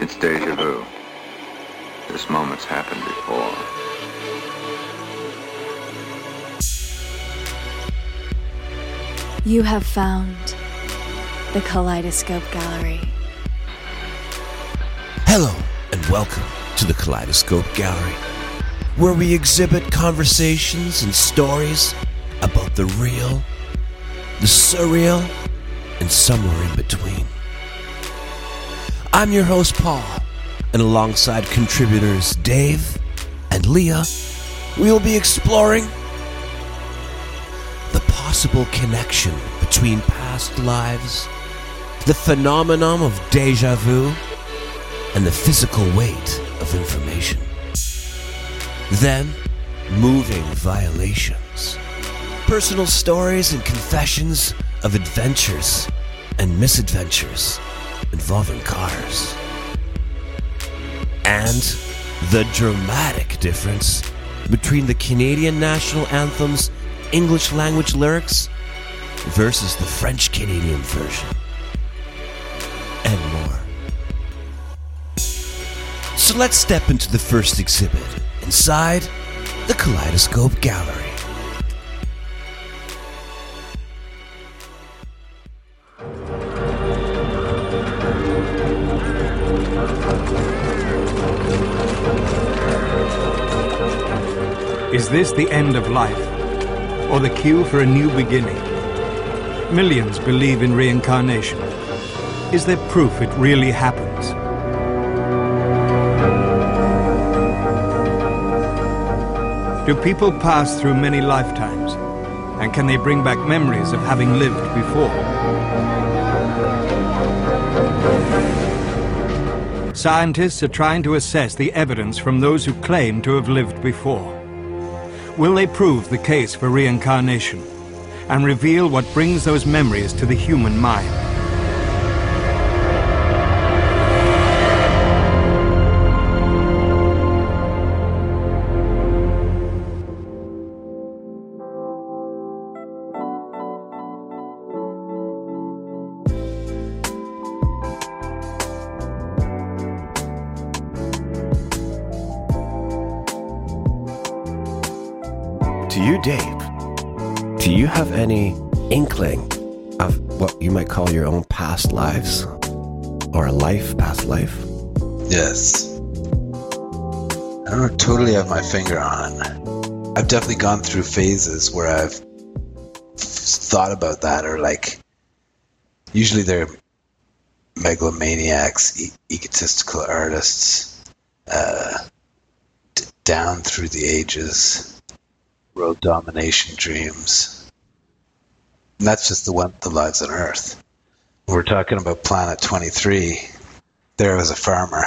It's deja vu. This moment's happened before. You have found the Kaleidoscope Gallery. Hello, and welcome to the Kaleidoscope Gallery, where we exhibit conversations and stories about the real, the surreal, and somewhere in between. I'm your host, Paul, and alongside contributors Dave and Leah, we will be exploring the possible connection between past lives, the phenomenon of deja vu, and the physical weight of information. Then, moving violations, personal stories and confessions of adventures and misadventures involving cars. And the dramatic difference between the Canadian national anthem's English language lyrics versus the French Canadian version. And more. So let's step into the first exhibit inside the Kaleidoscope Gallery. Is this the end of life, or the cue for a new beginning? Millions believe in reincarnation. Is there proof it really happens? Do people pass through many lifetimes, and can they bring back memories of having lived before? Scientists are trying to assess the evidence from those who claim to have lived before. Will they prove the case for reincarnation and reveal what brings those memories to the human mind? To you, Dave, do you have any inkling of what you might call your own past lives? Or a life, past life? Yes. I don't totally have my finger on it. I've definitely gone through phases where I've thought about that, or like, usually they're megalomaniacs, egotistical artists, down through the ages. World domination dreams. And that's just the lives on Earth. We're talking about Planet 23. There was a farmer.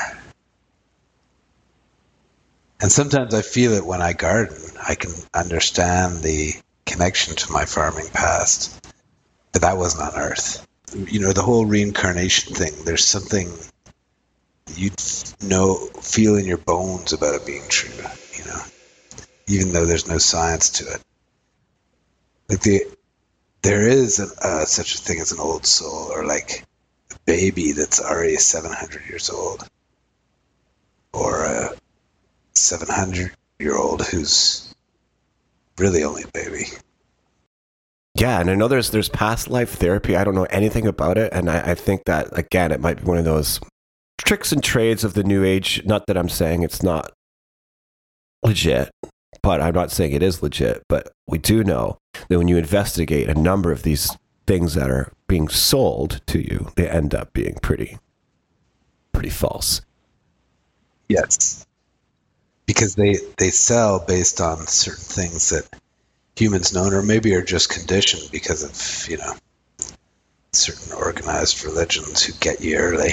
And sometimes I feel it when I garden. I can understand the connection to my farming past. But that wasn't on Earth. You know, the whole reincarnation thing, there's something you'd feel in your bones about it being true, you know, even though there's no science to it. Like there is such a thing as an old soul, or like a baby that's already 700 years old, or a 700-year-old who's really only a baby. Yeah, and I know there's past life therapy. I don't know anything about it, and I think that, again, it might be one of those tricks and trades of the new age. Not that I'm saying it's not legit, but I'm not saying it is legit. But we do know that when you investigate a number of these things that are being sold to you, they end up being pretty false. Yes. Because they sell based on certain things that humans know, or maybe are just conditioned because of, you know, certain organized religions who get you early.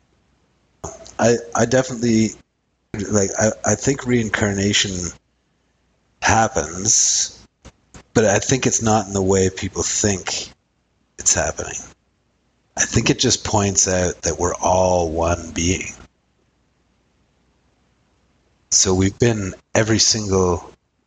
I definitely, like, I think reincarnation happens, but I think it's not in the way people think it's happening. I think it just points out that we're all one being. So we've been every single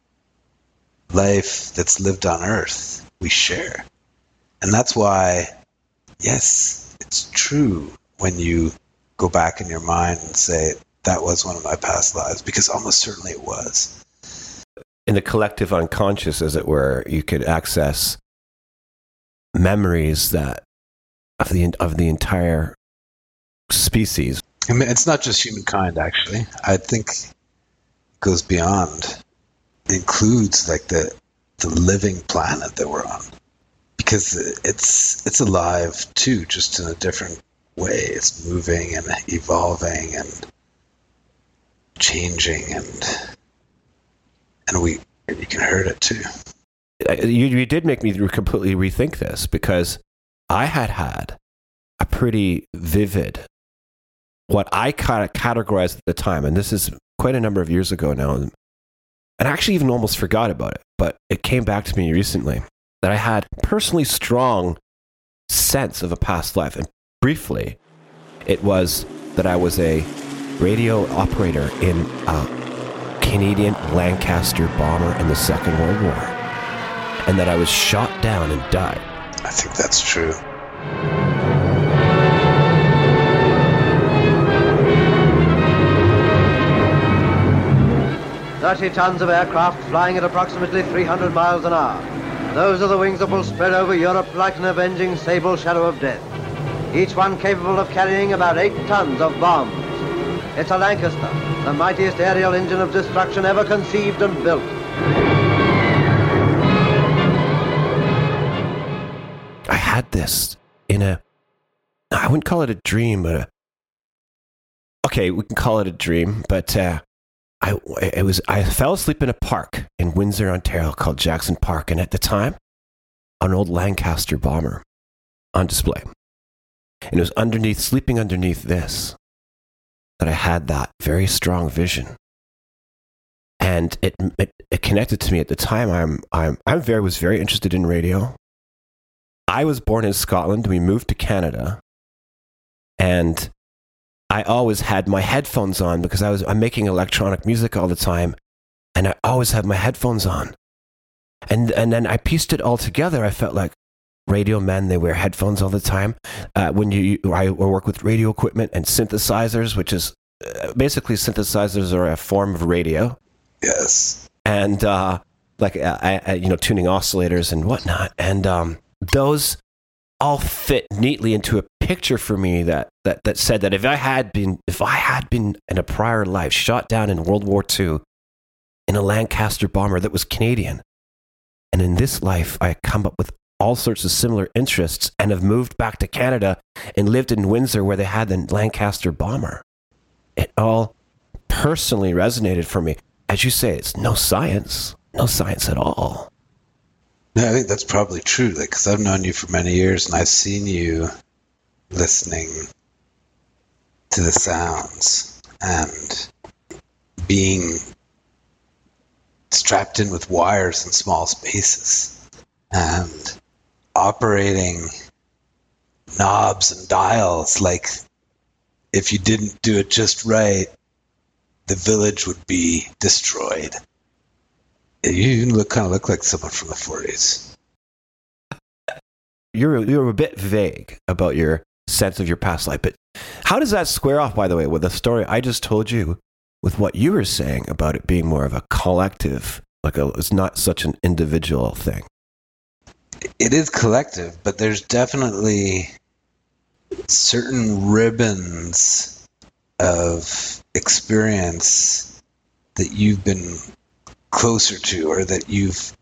life that's lived on Earth, we share. And that's why, yes, it's true when you go back in your mind and say, that was one of my past lives, because almost certainly it was. In the collective unconscious, as it were, you could access memories that of the entire species. I mean, it's not just humankind, actually. I think it goes beyond. It includes like the living planet that we're on, because it's alive too, just in a different way. It's moving and evolving and changing, and you can hurt it too. You did make me completely rethink this, because I had a pretty vivid, what I kind of categorized at the time, and this is quite a number of years ago now, and I actually even almost forgot about it, but it came back to me recently, that I had personally strong sense of a past life. And briefly, it was that I was a radio operator in a Canadian Lancaster bomber in the Second World War, and that I was shot down and died. I think that's true. 30 tons of aircraft flying at approximately 300 miles an hour. Those are the wings that will spread over Europe like an avenging sable shadow of death. Each one capable of carrying about 8 tons of bombs. It's a Lancaster, the mightiest aerial engine of destruction ever conceived and built. I had this in I wouldn't call it a dream, but okay, we can call it a dream, but I fell asleep in a park in Windsor, Ontario called Jackson Park, and at the time, an old Lancaster bomber on display. And it was sleeping underneath this, that I had that very strong vision. And it connected to me at the time. I was very interested in radio. I was born in Scotland. We moved to Canada, and I always had my headphones on because I'm making electronic music all the time, and I always have my headphones on. And then I pieced it all together. I felt like radio men, they wear headphones all the time. I work with radio equipment and synthesizers, which is basically synthesizers are a form of radio. Yes. And tuning oscillators and whatnot. And those all fit neatly into a picture for me that said that if I had been in a prior life shot down in World War II in a Lancaster bomber that was Canadian, and in this life I come up with all sorts of similar interests and have moved back to Canada and lived in Windsor where they had the Lancaster bomber, it all personally resonated for me. As you say, it's no science at all. No, I think that's probably true, because I've known you for many years and I've seen you listening to the sounds and being strapped in with wires in small spaces and operating knobs and dials like if you didn't do it just right, the village would be destroyed. You kind of look like someone from the 40s. You're a bit vague about your sense of your past life, but how does that square off, by the way, with the story I just told you, with what you were saying about it being more of a collective, it's not such an individual thing? It is collective, but there's definitely certain ribbons of experience that you've been closer to, or that you've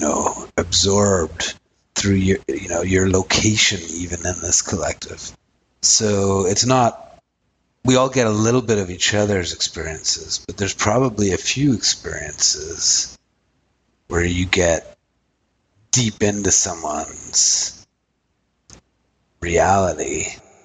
absorbed through your location even in this collective. So it's not, we all get a little bit of each other's experiences, but there's probably a few experiences where you get deep into someone's reality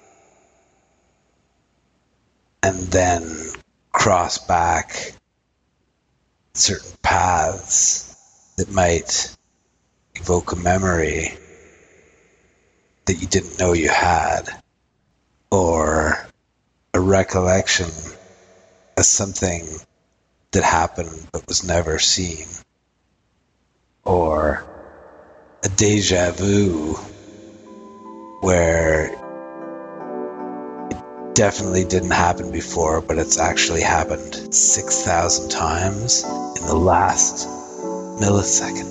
and then cross back certain paths that might evoke a memory that you didn't know you had, or a recollection of something that happened but was never seen, or a deja vu where definitely didn't happen before, but it's actually happened 6,000 times in the last millisecond.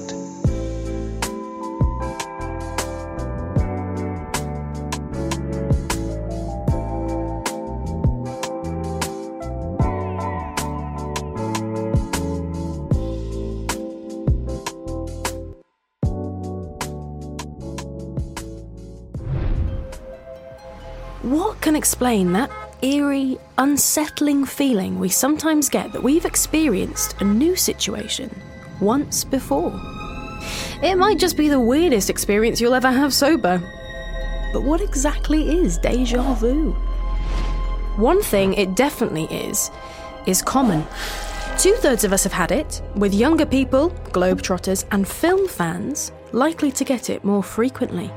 What can explain that eerie, unsettling feeling we sometimes get that we've experienced a new situation once before? It might just be the weirdest experience you'll ever have sober. But what exactly is déjà vu? One thing it definitely is common. 2/3 of us have had it, with younger people, globetrotters, and film fans likely to get it more frequently.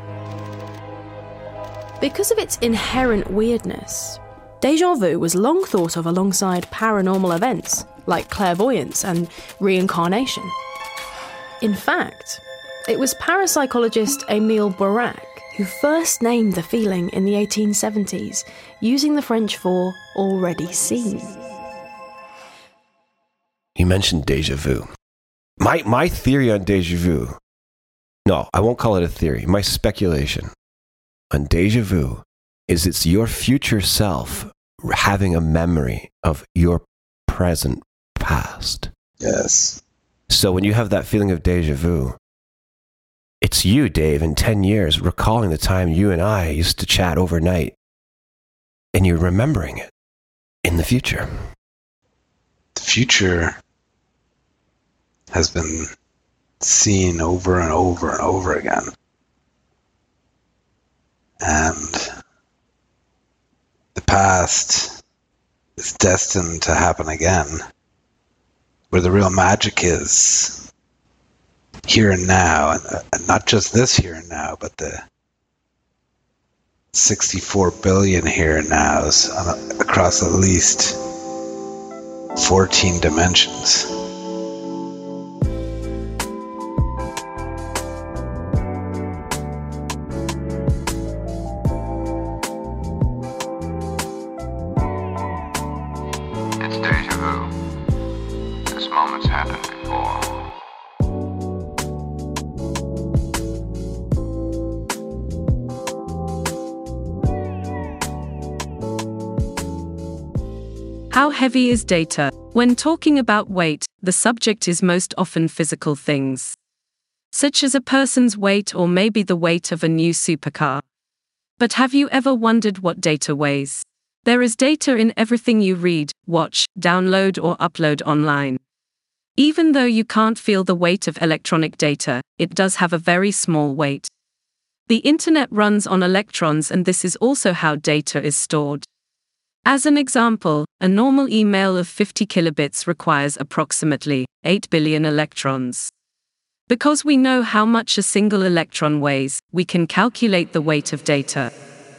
Because of its inherent weirdness, déjà vu was long thought of alongside paranormal events like clairvoyance and reincarnation. In fact, it was parapsychologist Émile Bourac who first named the feeling in the 1870s, using the French for already seen. You mentioned déjà vu. My theory on déjà vu, no, I won't call it a theory, my speculation on déjà vu is it's your future self having a memory of your present past. Yes. So when you have that feeling of déjà vu, it's you, Dave, in 10 years recalling the time you and I used to chat overnight, and you're remembering it in the future. The future has been seen over and over and over again. And the past is destined to happen again, where the real magic is here and now, and not just this here and now, but the 64 billion here and nows across at least 14 dimensions. How heavy is data? When talking about weight, the subject is most often physical things, such as a person's weight or maybe the weight of a new supercar. But have you ever wondered what data weighs? There is data in everything you read, watch, download or upload online. Even though you can't feel the weight of electronic data, it does have a very small weight. The internet runs on electrons, and this is also how data is stored. As an example, a normal email of 50 kilobits requires approximately 8 billion electrons. Because we know how much a single electron weighs, we can calculate the weight of data.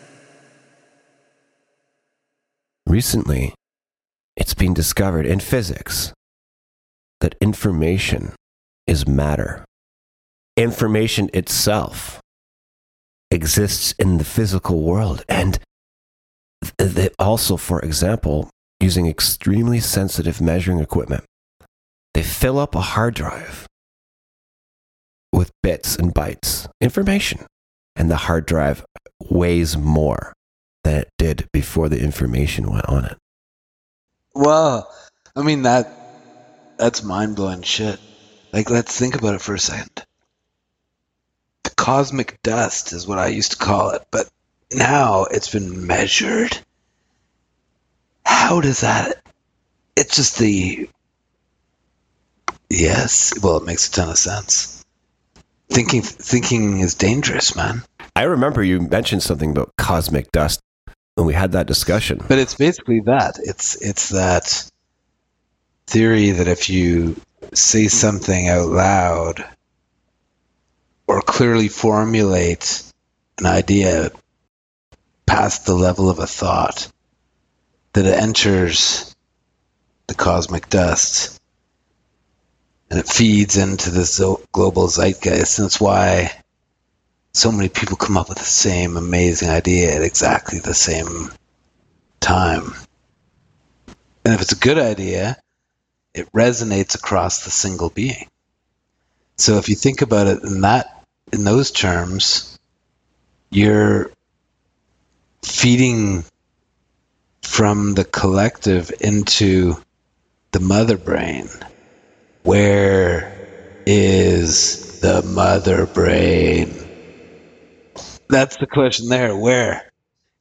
Recently, it's been discovered in physics that information is matter. Information itself exists in the physical world, and they also, for example, using extremely sensitive measuring equipment, they fill up a hard drive with bits and bytes, information, and the hard drive weighs more than it did before the information went on it. Well, I mean, that's mind-blowing shit. Like, let's think about it for a second. The cosmic dust is what I used to call it, but now it's been measured. How does that? It's just yes. Well, it makes a ton of sense. Thinking is dangerous, man. I remember you mentioned something about cosmic dust when we had that discussion. But it's basically that. It's that theory that if you say something out loud or clearly formulate an idea past the level of a thought, that it enters the cosmic dust and it feeds into this global zeitgeist. And that's why so many people come up with the same amazing idea at exactly the same time. And if it's a good idea, it resonates across the single being. So if you think about it in those terms, you're feeding from the collective into the mother brain. Where is the mother brain? That's the question there. Where?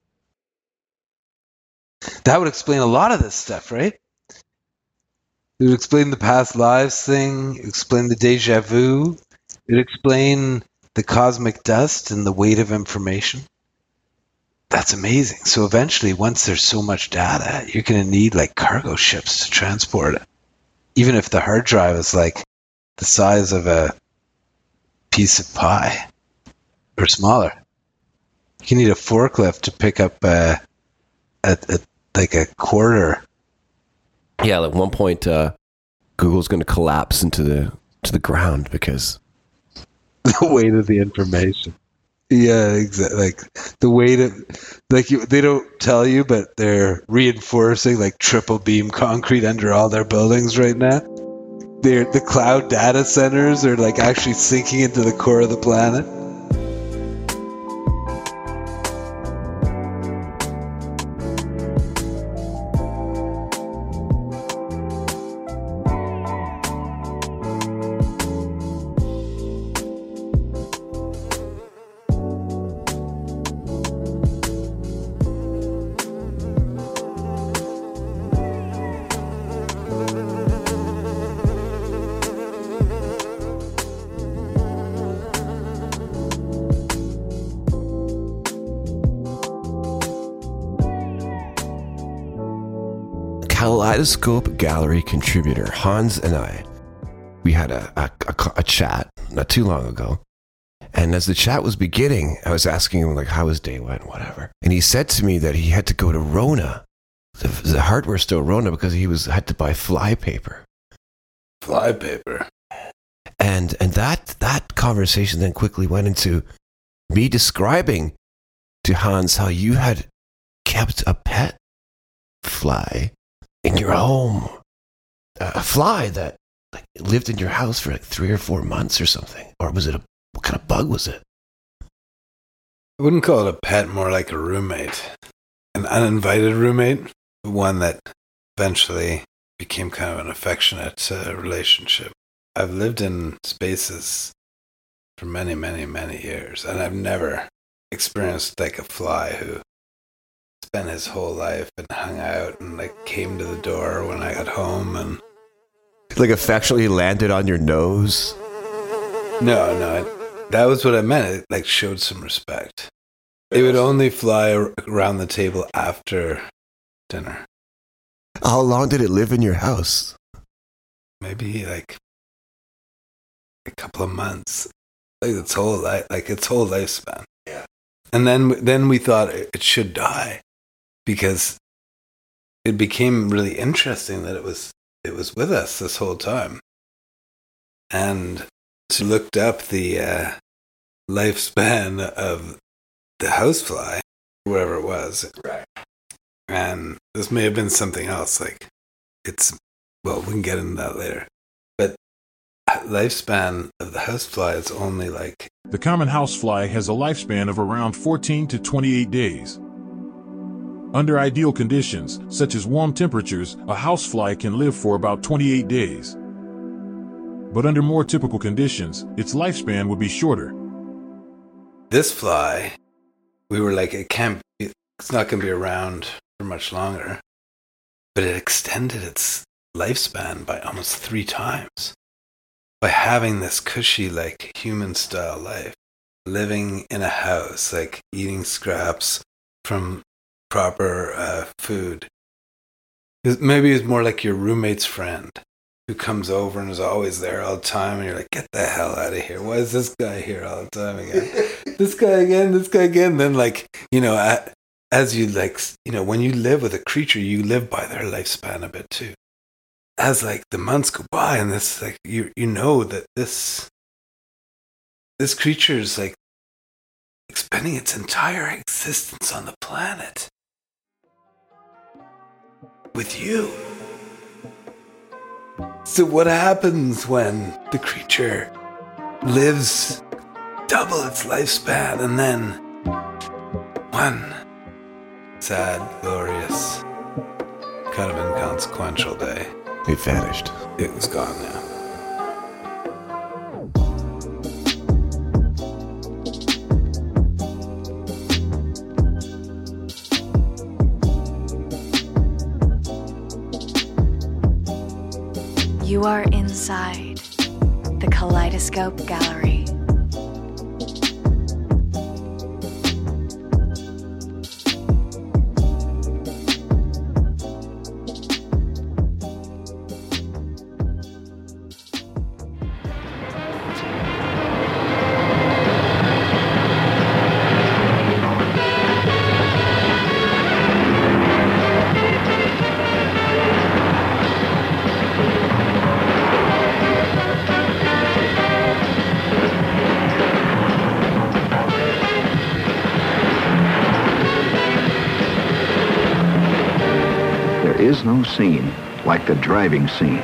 That would explain a lot of this stuff, right? It would explain the past lives thing, explain the deja vu, it would explain the cosmic dust and the weight of information. That's amazing. So eventually, once there's so much data, you're going to need like cargo ships to transport it. Even if the hard drive is like the size of a piece of pie or smaller. You need a forklift to pick up like a quarter. Yeah, at one point, Google's going to collapse into the ground because the weight of the information. Yeah, exactly. Like the weight of, they don't tell you, but they're reinforcing like triple beam concrete under all their buildings right now. The cloud data centers are like actually sinking into the core of the planet. Kaleidoscope Gallery contributor Hans and I, we had a chat not too long ago, and as the chat was beginning, I was asking him like how his day went, whatever, and he said to me that he had to go to Rona, the hardware store Rona, because he had to buy flypaper. Flypaper. And that conversation then quickly went into me describing to Hans how you had kept a pet fly in your home, a fly that like lived in your house for like 3 or 4 months or something, or was it what kind of bug was it? I wouldn't call it a pet, more like a roommate, an uninvited roommate, one that eventually became kind of an affectionate relationship. I've lived in spaces for many, many, many years, and I've never experienced like a fly who spent his whole life and hung out and like came to the door when I got home and like affectionately landed on your nose. No, that was what I meant. It like showed some respect. It would only fly around the table after dinner. How long did it live in your house? Maybe like a couple of months, like its whole life, like its whole lifespan. Yeah. And then we thought it should die, because it became really interesting that it was with us this whole time. And so looked up the lifespan of the housefly, wherever it was. Right. And this may have been something else. Like well, we can get into that later. But lifespan of the housefly is only like... The common housefly has a lifespan of around 14 to 28 days. Under ideal conditions, such as warm temperatures, a housefly can live for about 28 days. But under more typical conditions, its lifespan would be shorter. This fly, we were like, it's not going to be around for much longer. But it extended its lifespan by almost 3 times. By having this cushy, like, human-style life. Living in a house, like, eating scraps from proper food. Maybe it's more like your roommate's friend who comes over and is always there all the time, and you're like, get the hell out of here. Why is this guy here all the time again? This guy again. Then, like, you know, as you, like, you know, when you live with a creature, you live by their lifespan a bit too. As, like, the months go by, and this, like, you know that this creature is, like, spending its entire existence on the planet. with you. So what happens when the creature lives double its lifespan and then one sad, glorious, kind of inconsequential day, It vanished. it was gone now. You are inside the Kaleidoscope Gallery. There is no scene like the driving scene.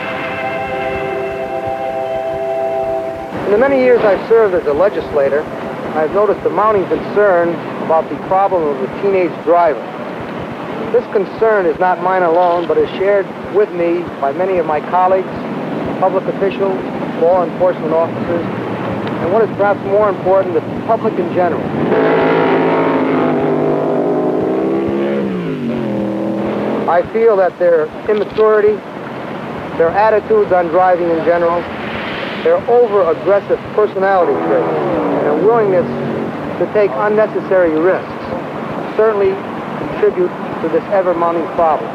In the many years I've served as a legislator, I've noticed a mounting concern about the problem of the teenage driver. This concern is not mine alone, but is shared with me by many of my colleagues, public officials, law enforcement officers, and what is perhaps more important, the public in general. I feel that their immaturity, their attitudes on driving in general, their over-aggressive personality traits, and their willingness to take unnecessary risks certainly contribute to this ever-mounting problem.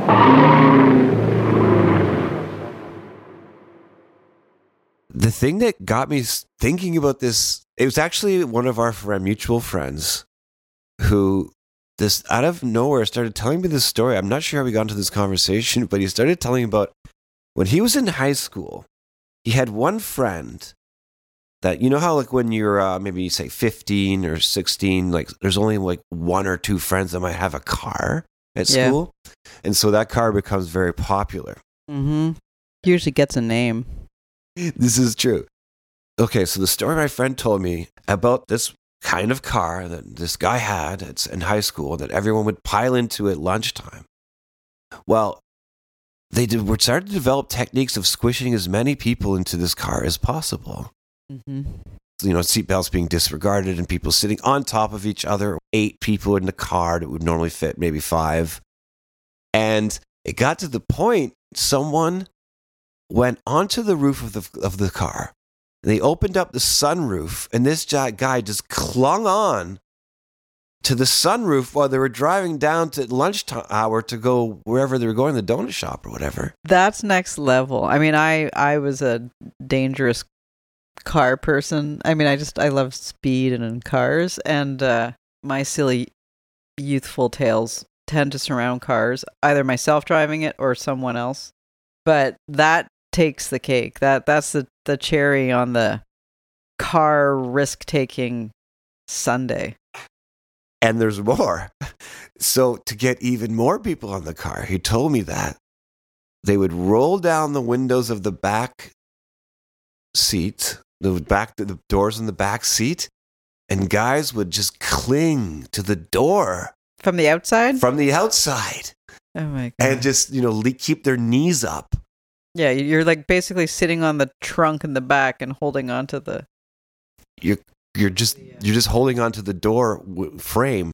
The thing that got me thinking about this, it was actually one of our mutual friends who, this out of nowhere, started telling me this story. I'm not sure how we got into this conversation, but he started telling about when he was in high school, he had one friend that, you know how like when you're maybe say 15 or 16, like there's only like one or two friends that might have a car at school. And so that car becomes very popular. Mm-hmm. Usually gets a name. This is true. Okay, so the story my friend told me about this kind of car that this guy had in high school that everyone would pile into at lunchtime. Well, were starting to develop techniques of squishing as many people into this car as possible. Mm-hmm. You know, seatbelts being disregarded and people sitting on top of each other, 8 people in the car that would normally fit maybe 5. And it got to the point someone went onto the roof of the car. They opened up the sunroof, and this guy just clung on to the sunroof while they were driving down to lunchtime hour to go wherever they were going, the donut shop or whatever. That's next level. I mean, I was a dangerous car person. I mean, I love speed and cars, and my silly youthful tales tend to surround cars, either myself driving it or someone else. But that takes the cake. That's the cherry on the car risk-taking sundae. And there's more. So to get even more people on the car, he told me that they would roll down the windows of the back seat, the doors in the back seat, and guys would just cling to the door. From the outside? From the outside. Oh my God. And just, keep their knees up. Yeah, you're like basically sitting on the trunk in the back and holding onto the... You're just holding onto the door frame.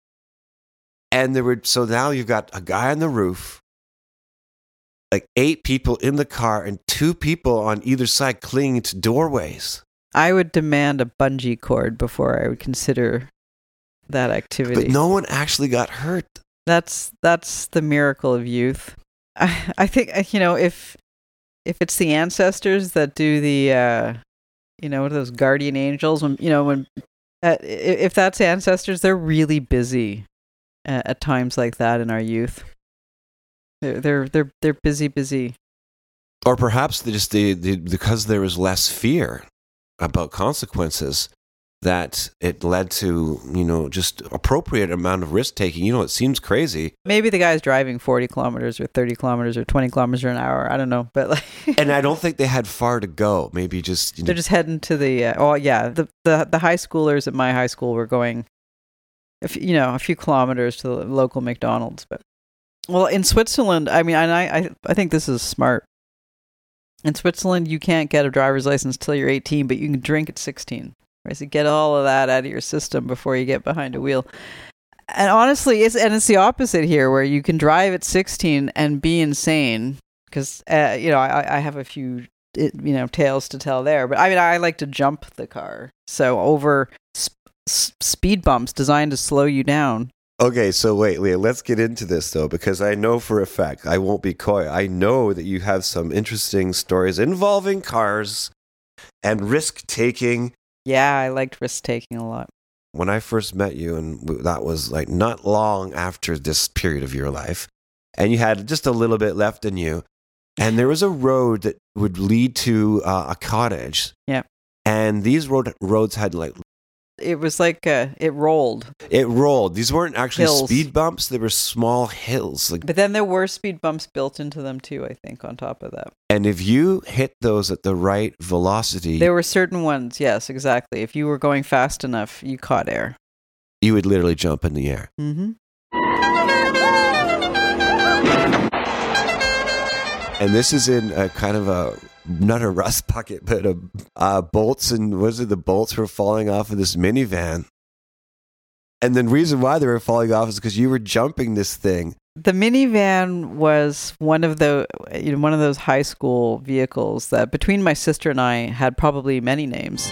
And so now you've got a guy on the roof, like 8 people in the car and 2 people on either side clinging to doorways. I would demand a bungee cord before I would consider that activity. But no one actually got hurt. That's the miracle of youth. I think, if it's the ancestors that do the, what are those guardian angels? If that's ancestors, they're really busy at times like that in our youth. They're busy. Or perhaps they because there was less fear about consequences, that it led to, just appropriate amount of risk taking. It seems crazy. Maybe the guy's driving 40 kilometers or 30 kilometers or 20 kilometers an hour. I don't know. But and I don't think they had far to go. Maybe just, they're just heading to the, the high schoolers at my high school were going, a few kilometers to the local McDonald's. But, well, in Switzerland, I mean, and I think this is smart. In Switzerland, you can't get a driver's license till you're 18, but you can drink at 16. Right? So get all of that out of your system before you get behind a wheel. And honestly, it's the opposite here, where you can drive at 16 and be insane. Because I have a few tales to tell there. But I mean, I like to jump the car, so over speed bumps designed to slow you down. Okay, so wait, Leah, let's get into this, though, because I know for a fact, I won't be coy, I know that you have some interesting stories involving cars and risk-taking. Yeah, I liked risk-taking a lot. When I first met you, and that was like not long after this period of your life, and you had just a little bit left in you, and there was a road that would lead to a cottage. Yeah. And these roads had like... It was like it rolled. It rolled. These weren't actually hills. Speed bumps. They were small hills. But then there were speed bumps built into them too, I think, on top of that. And if you hit those at the right velocity... There were certain ones, yes, exactly. If you were going fast enough, you caught air. You would literally jump in the air. Mm-hmm. And this is in a kind of a... not a rust bucket, but bolts, and the bolts were falling off of this minivan. And the reason why they were falling off is because you were jumping this thing. The minivan was one of those high school vehicles that, between my sister and I, had probably many names.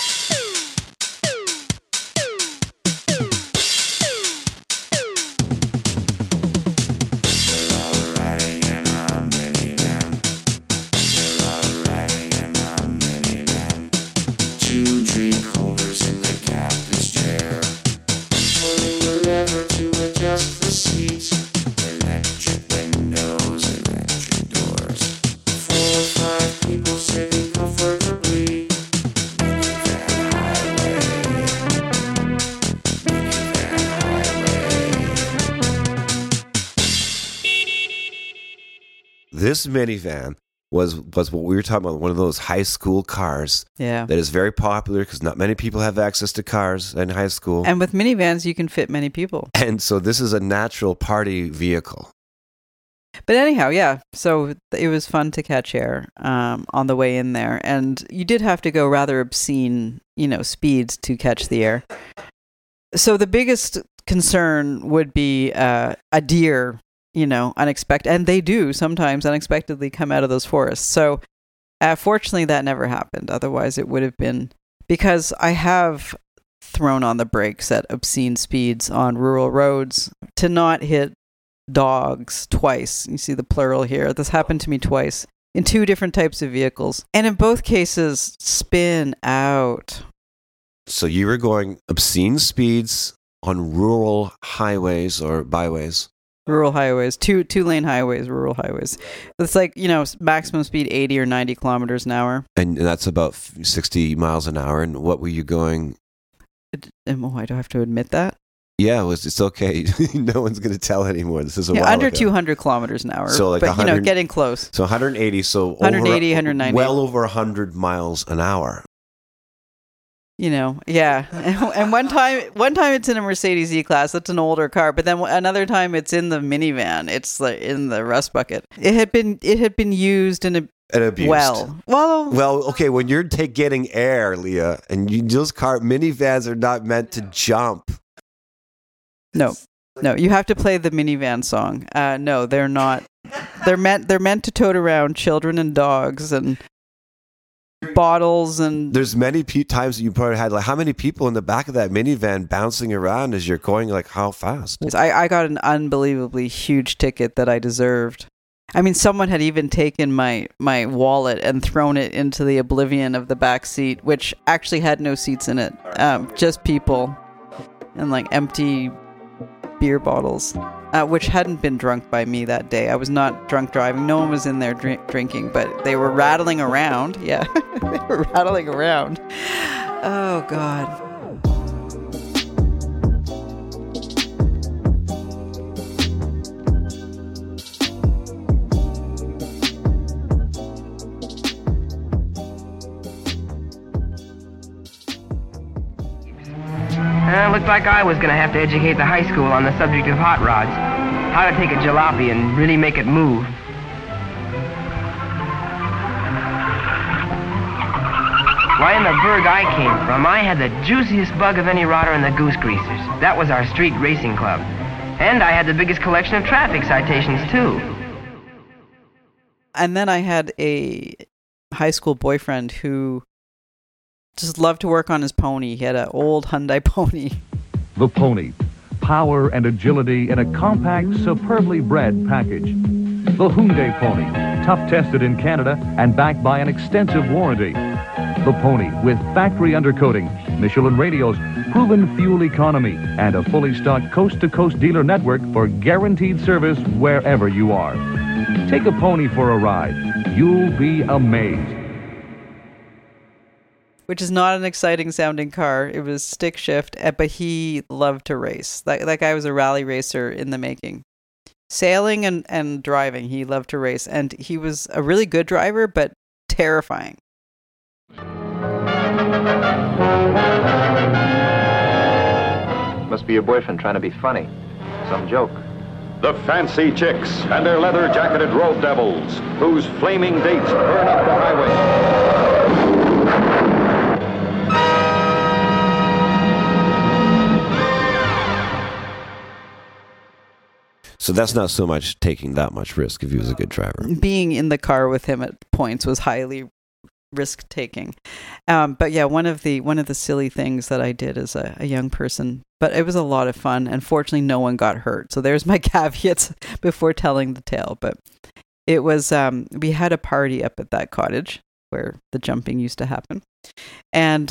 This minivan was what we were talking about, one of those high school cars. Yeah. That is very popular because not many people have access to cars in high school. And with minivans, you can fit many people. And so this is a natural party vehicle. But anyhow, yeah. So it was fun to catch air on the way in there. And you did have to go rather obscene, speeds to catch the air. So the biggest concern would be a deer, unexpected. And they do sometimes unexpectedly come out of those forests. So fortunately, that never happened. Otherwise, it would have been, because I have thrown on the brakes at obscene speeds on rural roads to not hit dogs twice. You see the plural here. This happened to me twice in two different types of vehicles. And in both cases, spin out. So you were going obscene speeds on rural highways or byways? Rural highways, two-lane highways, rural highways. It's like, maximum speed 80 or 90 kilometers an hour. And that's about 60 miles an hour. And what were you going? I do have to admit that? Yeah, it's okay. No one's going to tell anymore. This is a while under ago. 200 kilometers an hour. So like but, getting close. So 180, so 180, 190. Well over 100 miles an hour. Yeah. And one time it's in a Mercedes E-Class. That's an older car. But then another time it's in the minivan. It's like in the rust bucket. It had been used and abused. Well, okay. When you're getting air, Leah, and those minivans are not meant to jump. No, you have to play the minivan song. No, they're not. They're meant to tote around children and dogs and bottles, and there's many times that you probably had, like, how many people in the back of that minivan bouncing around as you're going, like, how fast? I got an unbelievably huge ticket that I deserved. I mean, someone had even taken my wallet and thrown it into the oblivion of the back seat, which actually had no seats in it, just people and like empty beer bottles, which hadn't been drunk by me that day. I was not drunk driving. No one was in there drinking, but they were rattling around. Yeah, they were rattling around. Oh, God. looked like I was going to have to educate the high school on the subject of hot rods. How to take a jalopy and really make it move. Why, in the burg I came from, I had the juiciest bug of any rodder in the goose greasers. That was our street racing club. And I had the biggest collection of traffic citations, too. And then I had a high school boyfriend who just loved to work on his pony. He had an old Hyundai pony. The Pony. Power and agility in a compact, superbly bred package. The Hyundai Pony. Tough tested in Canada and backed by an extensive warranty. The Pony with factory undercoating, Michelin radios, proven fuel economy, and a fully stocked coast-to-coast dealer network for guaranteed service wherever you are. Take a pony for a ride. You'll be amazed. Which is not an exciting sounding car. It was stick shift, but he loved to race. That guy was a rally racer in the making. Sailing and driving, he loved to race. And he was a really good driver, but terrifying. Must be your boyfriend trying to be funny. Some joke. The fancy chicks and their leather-jacketed road devils, whose flaming dates burn up the highway. So that's not so much taking that much risk if he was a good driver. Being in the car with him at points was highly risk-taking. But yeah, one of the silly things that I did as a young person, but it was a lot of fun, and fortunately no one got hurt. So there's my caveats before telling the tale. But it was, we had a party up at that cottage where the jumping used to happen. And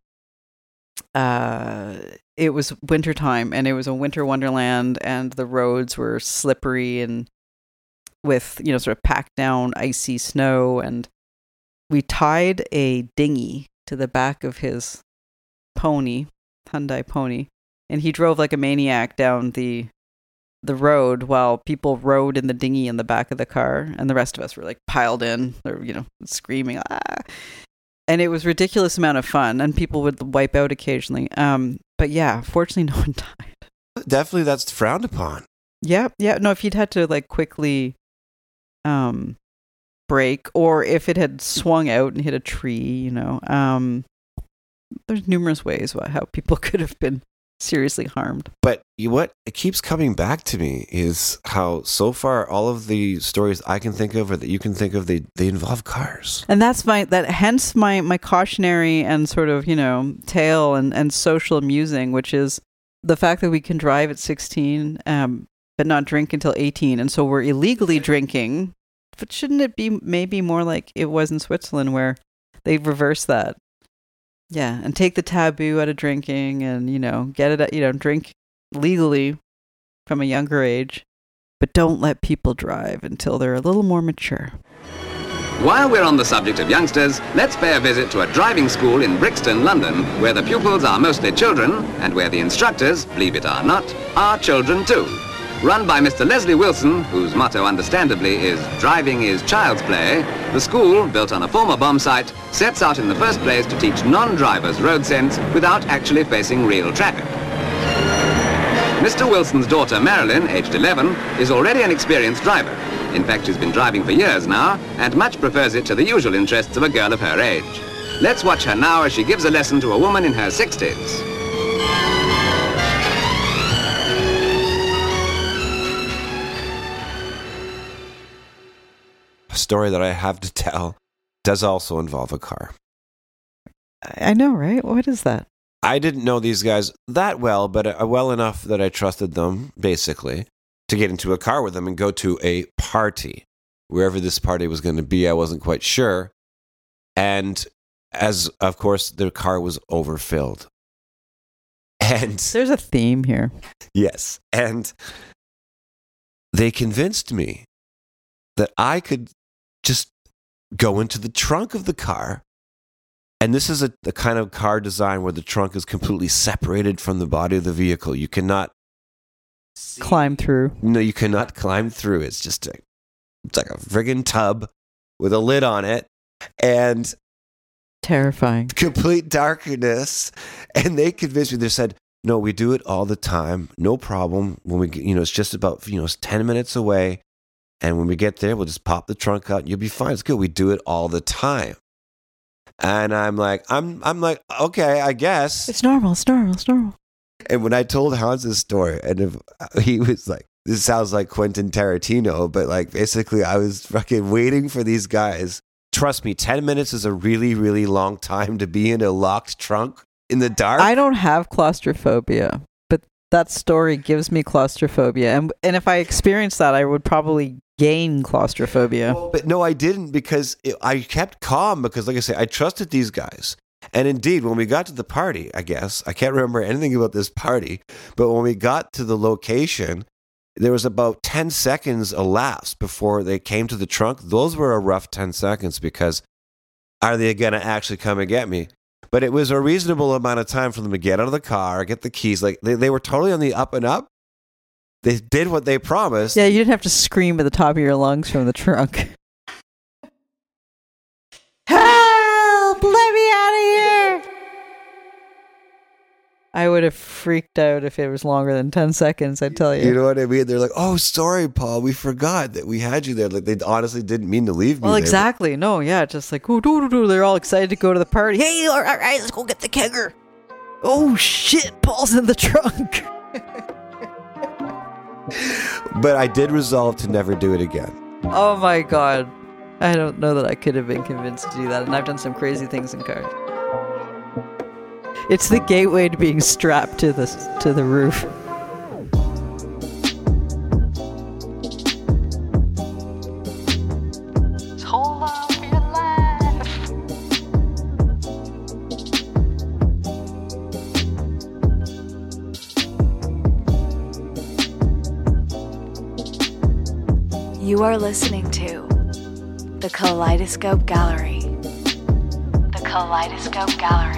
it was wintertime, and it was a winter wonderland, and the roads were slippery and with, sort of packed down icy snow, and we tied a dinghy to the back of his pony, Hyundai pony, and he drove like a maniac down the road while people rode in the dinghy in the back of the car, and the rest of us were like piled in, or screaming, ah! And it was a ridiculous amount of fun, and people would wipe out occasionally. But yeah, fortunately, no one died. Definitely, that's frowned upon. Yeah. No, if you'd had to like quickly brake, or if it had swung out and hit a tree, there's numerous ways how people could have been seriously harmed. But what it keeps coming back to me is how so far all of the stories I can think of or that you can think of, they involve cars. And that's hence my cautionary and sort of, tale and social musing, which is the fact that we can drive at 16, but not drink until 18. And so we're illegally drinking. But shouldn't it be maybe more like it was in Switzerland, where they reversed that? Yeah, and take the taboo out of drinking, and get it, drink legally from a younger age, but don't let people drive until they're a little more mature. While we're on the subject of youngsters, let's pay a visit to a driving school in Brixton, London, where the pupils are mostly children, and where the instructors, believe it or not, are children too. Run by Mr. Leslie Wilson, whose motto understandably is "Driving is child's play," the school, built on a former bomb site, sets out in the first place to teach non-drivers road sense without actually facing real traffic. Mr. Wilson's daughter, Marilyn, aged 11, is already an experienced driver. In fact, she's been driving for years now, and much prefers it to the usual interests of a girl of her age. Let's watch her now as she gives a lesson to a woman in her 60s. A story that I have to tell does also involve a car. I know, right? What is that? I didn't know these guys that well, but well enough that I trusted them, basically, to get into a car with them and go to a party. Wherever this party was going to be, I wasn't quite sure. And as, of course, the car was overfilled. And there's a theme here. Yes. And they convinced me that I could just go into the trunk of the car. And this is the kind of car design where the trunk is completely separated from the body of the vehicle. You cannot climb through. No, you cannot climb through. It's like a friggin' tub with a lid on it. And terrifying. Complete darkness. And they convinced me, they said, No, we do it all the time. No problem. When we, it's just about, it's 10 minutes away. And when we get there, we'll just pop the trunk out and you'll be fine. It's good. We do it all the time. And I'm like, okay, I guess. It's normal. And when I told Hans this story, and he was like, this sounds like Quentin Tarantino, but like basically I was fucking waiting for these guys. Trust me, 10 minutes is a really, really long time to be in a locked trunk in the dark. I don't have claustrophobia, but that story gives me claustrophobia. And if I experienced that, I would probably gain claustrophobia. But no, I didn't, because I kept calm because, like I say, I trusted these guys. And indeed, when we got to the party, I guess, I can't remember anything about this party, but when we got to the location, there was about 10 seconds elapsed before they came to the trunk. Those were a rough 10 seconds because are they going to actually come and get me? But it was a reasonable amount of time for them to get out of the car, get the keys. Like they were totally on the up and up. They did what they promised. Yeah, you didn't have to scream at the top of your lungs from the trunk. Help! Let me out of here! I would have freaked out if it was longer than 10 seconds, I tell you. You know what I mean? They're like, oh, sorry, Paul. We forgot that we had you there. Like, they honestly didn't mean to leave me Well, there. exactly. No, yeah, just like, oh, they're all excited to go to the party. Hey, all right, let's go get the kegger. Oh, shit, Paul's in the trunk. But I did resolve to never do it again. Oh, my God. I don't know that I could have been convinced to do that, and I've done some crazy things in cars. It's the gateway to being strapped to the roof. Hold on for your life. You are listening to the Kaleidoscope Gallery. The Kaleidoscope Gallery.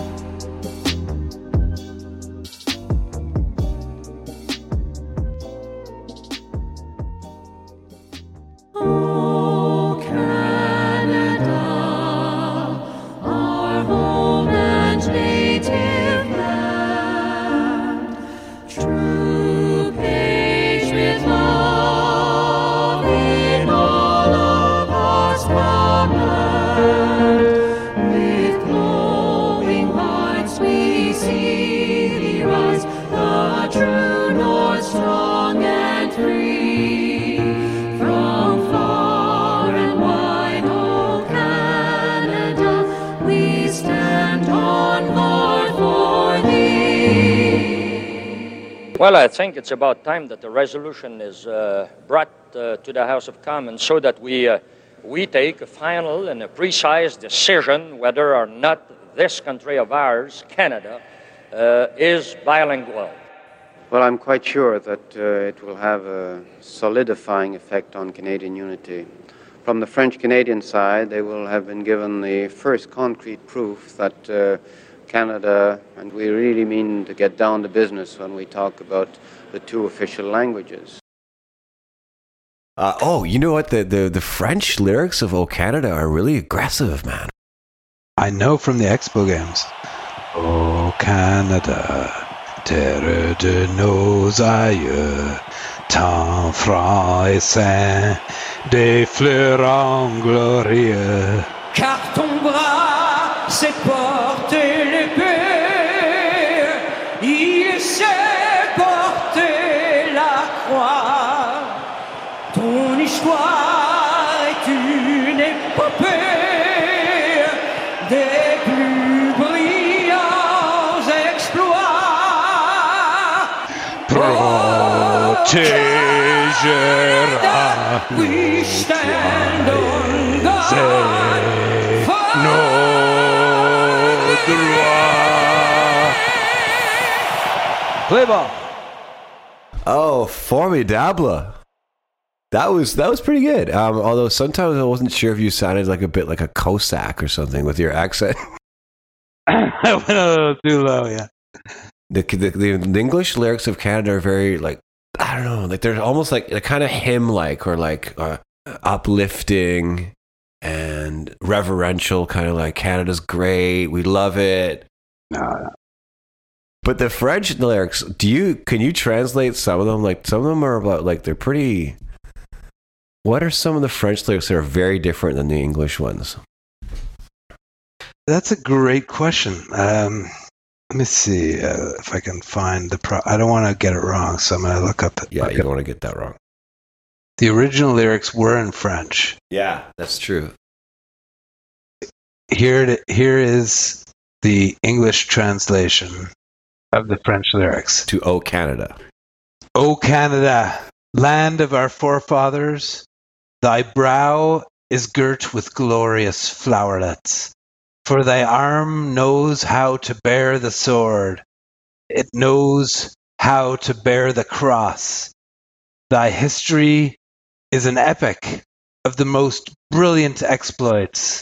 Well, I think it's about time that the resolution is brought to the House of Commons so that we take a final and a precise decision whether or not this country of ours, Canada, is bilingual. Well, I'm quite sure that it will have a solidifying effect on Canadian unity. From the French-Canadian side, they will have been given the first concrete proof that Canada, and we really mean to get down to business when we talk about the two official languages. You know what? The French lyrics of O Canada are really aggressive, man. I know from the Expo Games. O Canada, terre de nos aïeux, tant franc et saint, des fleurons glorieux. Car ton bras s'est porté l'épée, il s'est porté la croix. Ton histoire est une épopée des plus brillants exploits. Protégera we stand on guard. Play ball. Oh, formidable. That was pretty good. Although sometimes I wasn't sure if you sounded like a bit like a Cossack or something with your accent. I went a little too low, yeah. The English lyrics of Canada are very like, I don't know, like they're almost like they're kind of hymn-like or like uplifting and reverential, kind of like Canada's great, we love it. No. But the French lyrics, can you translate some of them? Like some of them are about like they're pretty. What are some of the French lyrics that are very different than the English ones? That's a great question. Let me see if I can find I don't want to get it wrong, so I'm going to look up. Yeah, you don't want to get that wrong. The original lyrics were in French. Yeah, that's true. Here is the English translation of the French lyrics. To O Canada. O Canada, land of our forefathers, thy brow is girt with glorious flowerets. For thy arm knows how to bear the sword. It knows how to bear the cross. Thy history is an epic of the most brilliant exploits.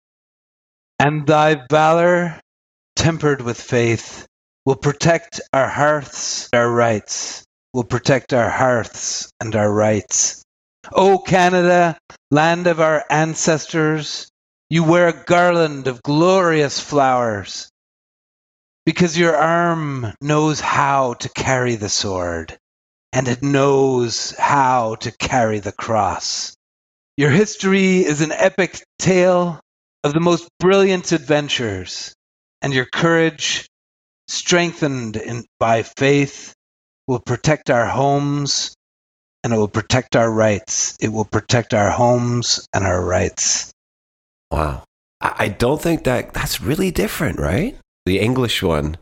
And thy valor, tempered with faith, will protect our hearths and our rights. Will protect our hearths and our rights. O Canada, land of our ancestors, you wear a garland of glorious flowers, because your arm knows how to carry the sword, and it knows how to carry the cross. Your history is an epic tale of the most brilliant adventures, and your courage, strengthened by faith, will protect our homes, and it will protect our rights. It will protect our homes and our rights. Wow. I don't think that's really different, right? The English one,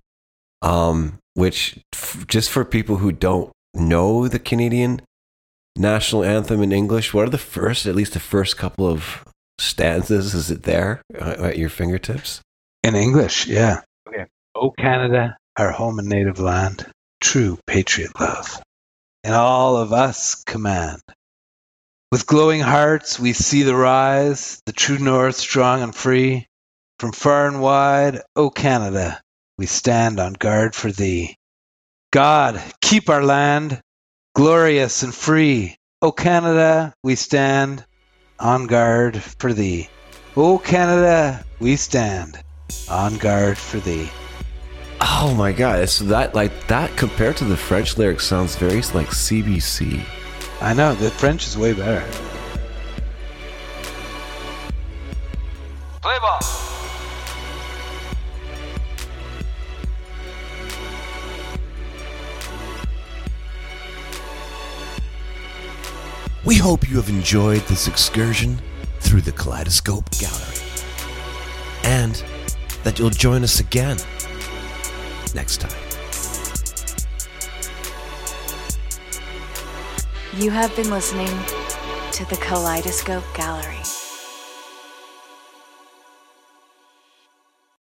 which just for people who don't know the Canadian national anthem in English, what are at least the first couple of stanzas? Is it there at your fingertips? In English, yeah. Okay. O Canada, our home and native land, true patriot love, and all of us command. With glowing hearts we see the rise, the true north strong and free. From far and wide, O Canada, we stand on guard for thee. God, keep our land glorious and free. O Canada, we stand on guard for thee. O Canada, we stand on guard for thee. Oh my God! So that compared to the French lyrics sounds very like CBC. I know, the French is way better. Play ball. We hope you have enjoyed this excursion through the Kaleidoscope Gallery, and that you'll join us again next time. You have been listening to the Kaleidoscope Gallery.